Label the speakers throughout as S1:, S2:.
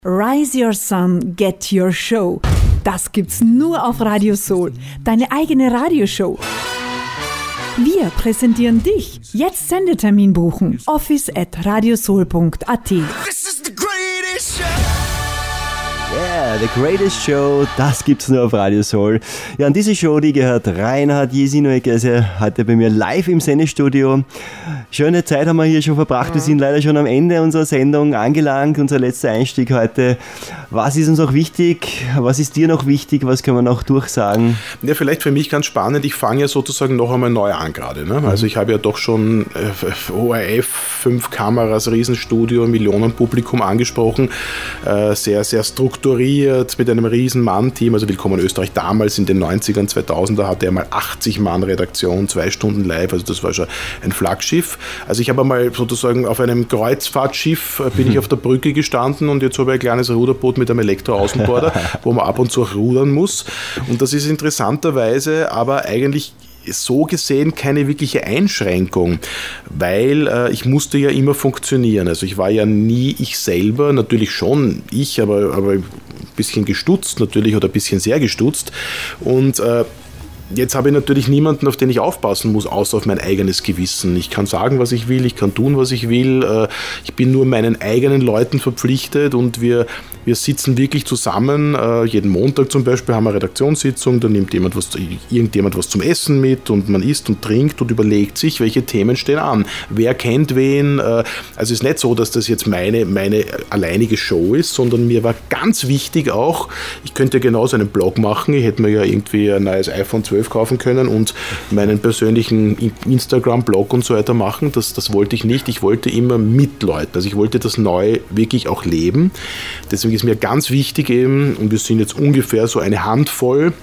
S1: Rise Your Sun, Get Your Show. Das gibt's nur auf Radio Soul, deine eigene Radioshow. Wir präsentieren dich. Jetzt Sendetermin buchen. office@radiosoul.at.
S2: Yeah, the greatest show, das gibt's nur auf Radio Soul. Ja, an diese Show, die gehört Reinhard Jesinoek, also heute bei mir live im Sendestudio. Schöne Zeit haben wir hier schon verbracht. Wir sind leider schon am Ende unserer Sendung angelangt, unser letzter Einstieg heute. Was ist uns auch wichtig? Was ist dir noch wichtig? Was können wir noch durchsagen?
S3: Ja, vielleicht für mich ganz spannend. Ich fange ja sozusagen noch einmal neu an gerade. Ne? Also ich habe ja doch schon ORF, 5 Kameras, Riesenstudio, Millionenpublikum angesprochen. Sehr, sehr strukturiert mit einem riesen Mann-Team. Also Willkommen in Österreich damals in den 90ern, 2000er hatte er mal 80 Mann Redaktion, 2 Stunden live. Also das war schon ein Flaggschiff. Also ich habe mal sozusagen auf einem Kreuzfahrtschiff bin ich auf der Brücke gestanden und jetzt habe ich ein kleines Ruderboot mit einem Elektroaußenborder, wo man ab und zu auch rudern muss. Und das ist interessanterweise aber eigentlich so gesehen keine wirkliche Einschränkung, weil ich musste ja immer funktionieren. Also ich war ja nie ich selber, natürlich schon ich, aber ein bisschen gestutzt natürlich oder ein bisschen sehr gestutzt. Und jetzt habe ich natürlich niemanden, auf den ich aufpassen muss, außer auf mein eigenes Gewissen. Ich kann sagen, was ich will, ich kann tun, was ich will. Ich bin nur meinen eigenen Leuten verpflichtet und wir sitzen wirklich zusammen. Jeden Montag zum Beispiel haben wir eine Redaktionssitzung, da nimmt irgendjemand was zum Essen mit und man isst und trinkt und überlegt sich, welche Themen stehen an. Wer kennt wen? Also es ist nicht so, dass das jetzt meine alleinige Show ist, sondern mir war ganz wichtig auch, ich könnte ja genauso einen Blog machen, ich hätte mir ja irgendwie ein neues iPhone 12 kaufen können und meinen persönlichen Instagram-Blog und so weiter machen. Das wollte ich nicht. Ich wollte immer mit Leuten. Also ich wollte das neu wirklich auch leben. Deswegen ist mir ganz wichtig eben, und wir sind jetzt ungefähr so eine Handvoll,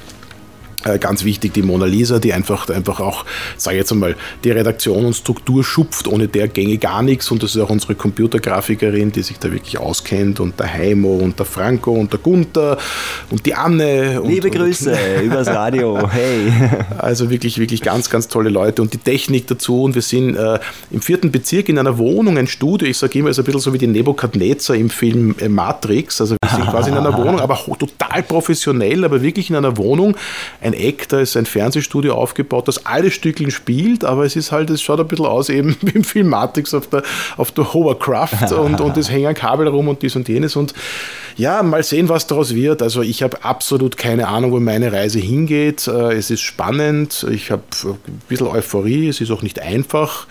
S3: ganz wichtig, die Mona Lisa, die einfach auch, sage ich jetzt einmal, die Redaktion und Struktur schupft, ohne der gänge gar nichts. Und das ist auch unsere Computergrafikerin, die sich da wirklich auskennt. Und der Heimo und der Franco und der Gunther und die Anne.
S2: Liebe Grüße übers Radio, hey.
S3: Also wirklich, wirklich ganz, ganz tolle Leute. Und die Technik dazu. Und wir sind im 4. Bezirk in einer Wohnung, ein Studio. Ich sage immer, es ist ein bisschen so wie die Nebukadnezar im Film Matrix. Also wir sind quasi in einer Wohnung, aber total professionell, aber wirklich in einer Wohnung. Ein Eck, da ist ein Fernsehstudio aufgebaut, das alle Stückchen spielt, aber es schaut ein bisschen aus eben wie im Film Matrix auf der Hovercraft und es hängen Kabel rum und dies und jenes und ja, mal sehen, was daraus wird. Also ich habe absolut keine Ahnung, wo meine Reise hingeht. Es ist spannend, ich habe ein bisschen Euphorie, es ist auch nicht einfach.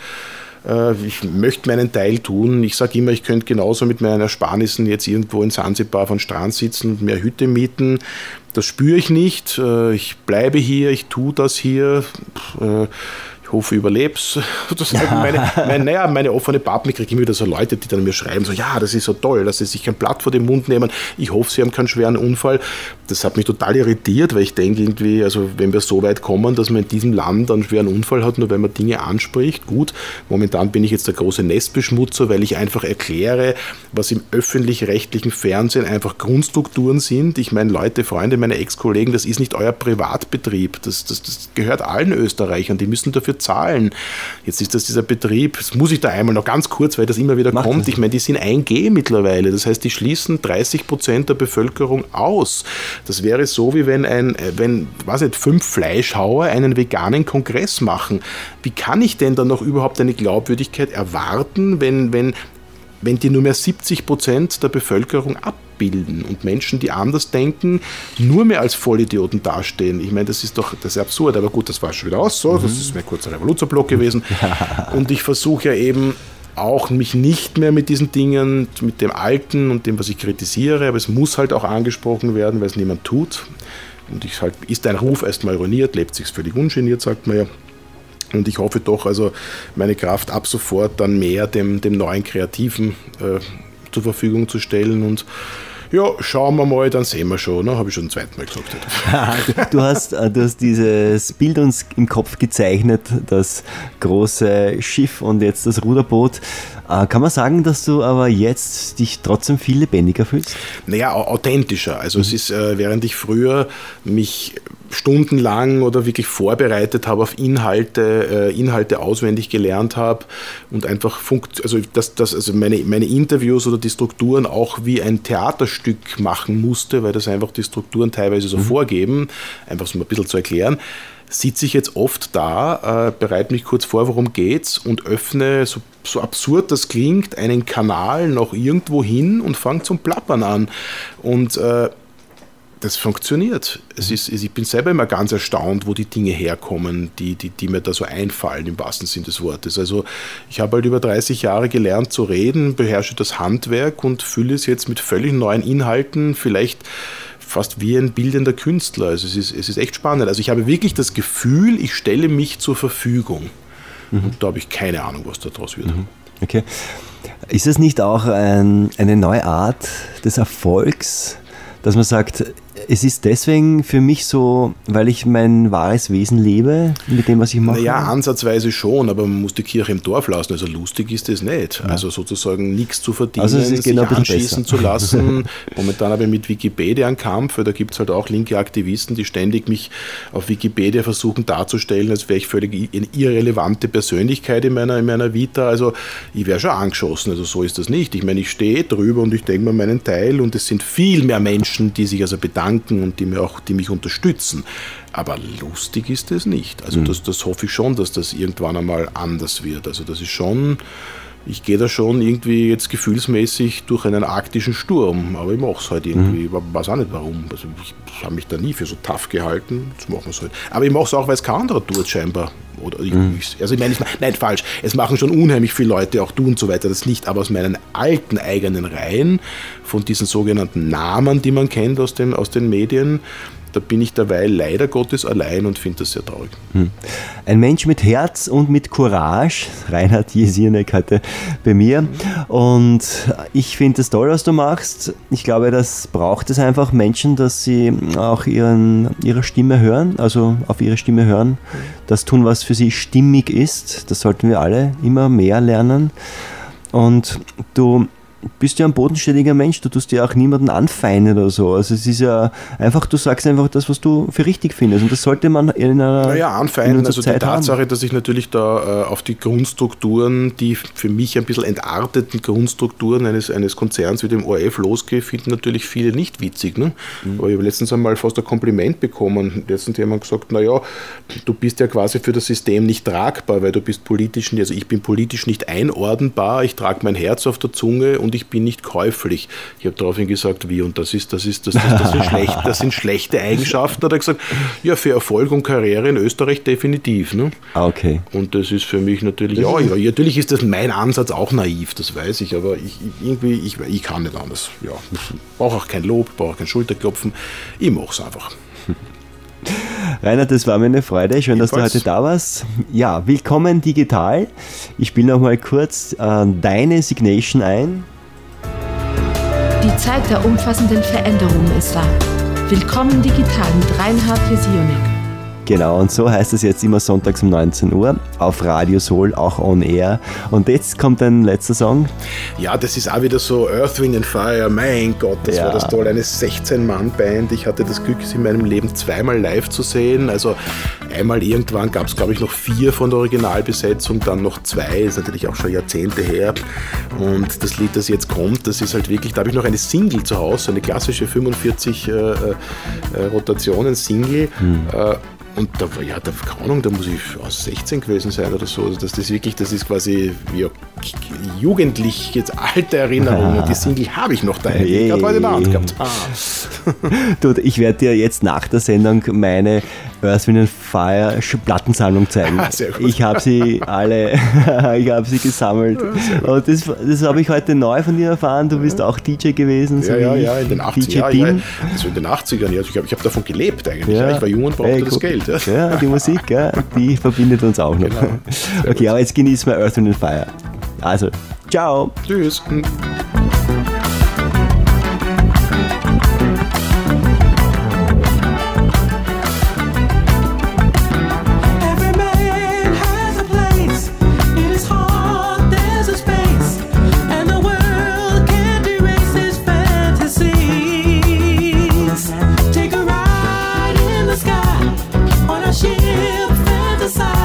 S3: Ich möchte meinen Teil tun. Ich sage immer, ich könnte genauso mit meinen Ersparnissen jetzt irgendwo in Sansibar auf einem Strand sitzen und mir Hütte mieten. Das spüre ich nicht. Ich bleibe hier, ich tue das hier. Ich hoffe, ich überlebe es. Meine offene Pappen, ich kriege immer wieder so Leute, die dann mir schreiben, so, ja, das ist so toll, dass sie sich ein Blatt vor den Mund nehmen. Ich hoffe, sie haben keinen schweren Unfall. Das hat mich total irritiert, weil ich denke irgendwie, also wenn wir so weit kommen, dass man in diesem Land einen schweren Unfall hat, nur wenn man Dinge anspricht, gut, momentan bin ich jetzt der große Nestbeschmutzer, weil ich einfach erkläre, was im öffentlich-rechtlichen Fernsehen einfach Grundstrukturen sind. Ich meine, Leute, Freunde, meine Ex-Kollegen, das ist nicht euer Privatbetrieb. Das gehört allen Österreichern, die müssen dafür zahlen. Jetzt ist das dieser Betrieb, das muss ich da einmal noch ganz kurz, weil das immer wieder kommt. Ich meine, die sind 1G mittlerweile. Das heißt, die schließen 30% der Bevölkerung aus. Das wäre so, wie wenn 5 Fleischhauer einen veganen Kongress machen. Wie kann ich denn dann noch überhaupt eine Glaubwürdigkeit erwarten, wenn die nur mehr 70% der Bevölkerung abbilden und Menschen, die anders denken, nur mehr als Vollidioten dastehen? Ich meine, das ist absurd, aber gut, das war schon wieder aus. So, das ist mein kurzer Revoluzerblock gewesen. Und ich versuche ja eben auch mich nicht mehr mit diesen Dingen, mit dem Alten und dem, was ich kritisiere, aber es muss halt auch angesprochen werden, weil es niemand tut. Und ist ein Ruf erstmal ruiniert, lebt sich völlig ungeniert, sagt man ja. Und ich hoffe doch, also meine Kraft ab sofort dann mehr dem neuen Kreativen zur Verfügung zu stellen und ja, schauen wir mal, dann sehen wir schon, ne? Habe ich schon ein zweites Mal gesagt.
S2: Du hast dieses Bild uns im Kopf gezeichnet, das große Schiff und jetzt das Ruderboot. Kann man sagen, dass du aber jetzt dich trotzdem viel lebendiger fühlst?
S3: Naja, authentischer. Also es ist, während ich früher mich stundenlang oder wirklich vorbereitet habe auf Inhalte auswendig gelernt habe und einfach meine Interviews oder die Strukturen auch wie ein Theaterstück Theaterstück machen musste, weil das einfach die Strukturen teilweise so vorgeben, einfach so ein bisschen zu erklären, sitze ich jetzt oft da, bereite mich kurz vor, worum geht's und öffne, so absurd das klingt, einen Kanal noch irgendwo hin und fange zum Plappern an. Und das funktioniert. Ich bin selber immer ganz erstaunt, wo die Dinge herkommen, die mir da so einfallen, im wahrsten Sinne des Wortes. Also ich habe halt über 30 Jahre gelernt zu reden, beherrsche das Handwerk und fülle es jetzt mit völlig neuen Inhalten, vielleicht fast wie ein bildender Künstler. Also es ist echt spannend. Also ich habe wirklich das Gefühl, ich stelle mich zur Verfügung. Und da habe ich keine Ahnung, was daraus wird.
S2: Okay. Ist es nicht auch eine neue Art des Erfolgs, dass man sagt, es ist deswegen für mich so, weil ich mein wahres Wesen lebe, mit dem, was ich mache?
S3: Ja, ansatzweise schon, aber man muss die Kirche im Dorf lassen. Also lustig ist es nicht. Ja. Also sozusagen nichts zu verdienen, also sich genau anschießen zu lassen. Momentan habe ich mit Wikipedia einen Kampf, weil da gibt es halt auch linke Aktivisten, die ständig mich auf Wikipedia versuchen darzustellen, als wäre ich völlig eine irrelevante Persönlichkeit in meiner Vita. Also ich wäre schon angeschossen, also so ist das nicht. Ich meine, ich stehe drüber und ich denke mir meinen Teil und es sind viel mehr Menschen, die sich also bedanken und die mich unterstützen. Aber lustig ist es nicht. Also das hoffe ich schon, dass das irgendwann einmal anders wird. Also das ist schon, ich gehe da schon irgendwie jetzt gefühlsmäßig durch einen arktischen Sturm, aber ich mache es halt irgendwie, weiß auch nicht warum. Also ich habe mich da nie für so tough gehalten, jetzt machen wir es halt. Aber ich mache es auch, weil es kein anderer tut scheinbar. Oder nein, falsch. Es machen schon unheimlich viele Leute, auch du und so weiter, das nicht, aber aus meinen alten eigenen Reihen, von diesen sogenannten Namen, die man kennt aus den Medien, da bin ich derweil leider Gottes allein und finde das sehr traurig.
S2: Ein Mensch mit Herz und mit Courage, Reinhard Jesenek heute bei mir, und ich finde es toll, was du machst. Ich glaube, das braucht es einfach, Menschen, dass sie auch ihre Stimme hören, also auf ihre Stimme hören, das tun, was für sie stimmig ist. Das sollten wir alle immer mehr lernen. Und du bist ja ein bodenständiger Mensch, du tust ja auch niemanden anfeinden oder so. Also es ist ja einfach, du sagst einfach das, was du für richtig findest, und das sollte man in einer
S3: anfeinden, also Zeit die Tatsache, haben. Dass ich natürlich da auf die Grundstrukturen, die für mich ein bisschen entarteten Grundstrukturen eines Konzerns wie dem ORF losgehe, finden natürlich viele nicht witzig. Ne? Aber ich habe letztens einmal fast ein Kompliment bekommen. Letztens hat jemand gesagt, naja, du bist ja quasi für das System nicht tragbar, weil du bist politisch, also ich bin politisch nicht einordnbar, ich trage mein Herz auf der Zunge und ich bin nicht käuflich. Ich habe daraufhin gesagt, wie, und das sind schlechte Eigenschaften. Da hat er gesagt, ja, für Erfolg und Karriere in Österreich definitiv. Ne?
S2: Okay.
S3: Und das ist für mich natürlich, natürlich ist das mein Ansatz auch naiv, das weiß ich, aber ich kann nicht anders. Ja, brauche auch kein Lob, brauche auch kein Schulterklopfen, ich mache es einfach.
S2: Reinhard, das war mir eine Freude. Schön, dass du heute da warst. Ja, willkommen digital. Ich spiele noch mal kurz deine Signation ein.
S4: Die Zeit der umfassenden Veränderungen ist da. Willkommen digital mit Reinhard Jesenek.
S2: Genau, und so heißt es jetzt immer sonntags um 19 Uhr auf Radio Soul, auch on air. Und jetzt kommt ein letzter Song.
S3: Ja, das ist auch wieder so Earth, Wind and Fire. Mein Gott, das war das toll. Eine 16-Mann-Band. Ich hatte das Glück, sie in meinem Leben zweimal live zu sehen. Also einmal irgendwann gab es, glaube ich, noch 4 von der Originalbesetzung, dann noch 2. Das ist natürlich auch schon Jahrzehnte her. Und das Lied, das jetzt kommt, das ist halt wirklich, da habe ich noch eine Single zu Hause, eine klassische 45 Rotationen-Single. Und da keine Ahnung, da muss ich aus 16 gewesen sein oder so. Also das ist quasi wie jugendlich jetzt alte Erinnerungen. Die Single habe ich noch daheim. Ich habe heute in der Hand gehabt.
S2: Du, ich werde dir jetzt nach der Sendung meine Earth, Wind and Fire Plattensammlung zeigen.
S3: Sehr gut.
S2: Ich habe sie alle, ich habe sie gesammelt. Und das habe ich heute neu von dir erfahren. Du bist auch DJ gewesen.
S3: So ja, in den 80ern. Also in den 80ern, ja. Ich habe davon gelebt eigentlich. Ja. Ich war jung und brauchte das Geld.
S2: Ja, die Musik, die verbindet uns auch noch. Genau. Okay, aber jetzt genießen wir Earth, Wind and Fire. Also, ciao.
S3: Tschüss.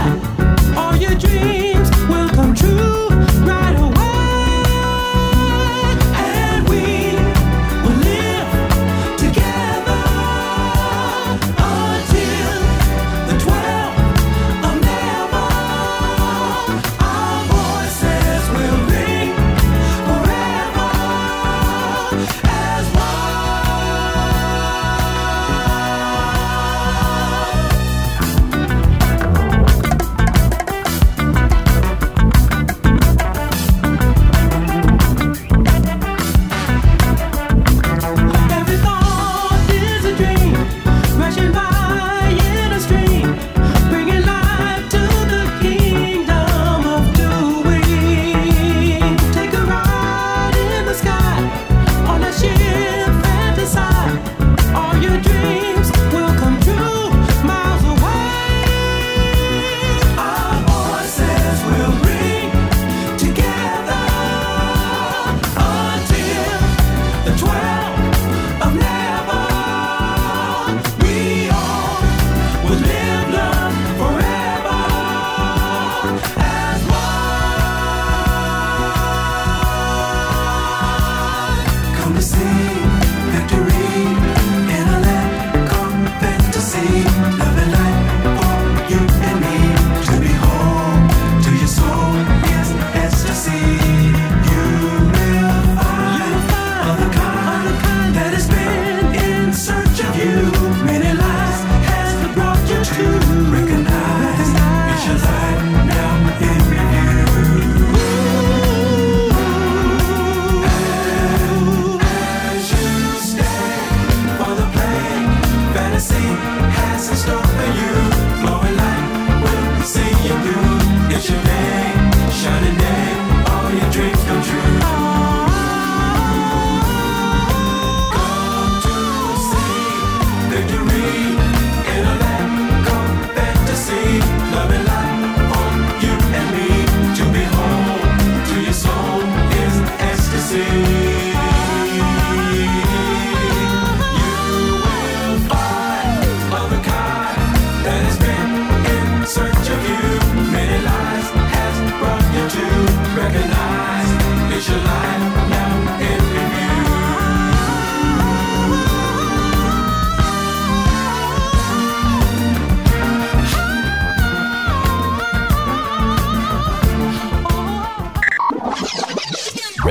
S5: All your dreams will come true right away.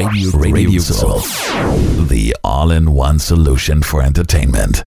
S5: Radio Soul, the all-in-one solution for entertainment.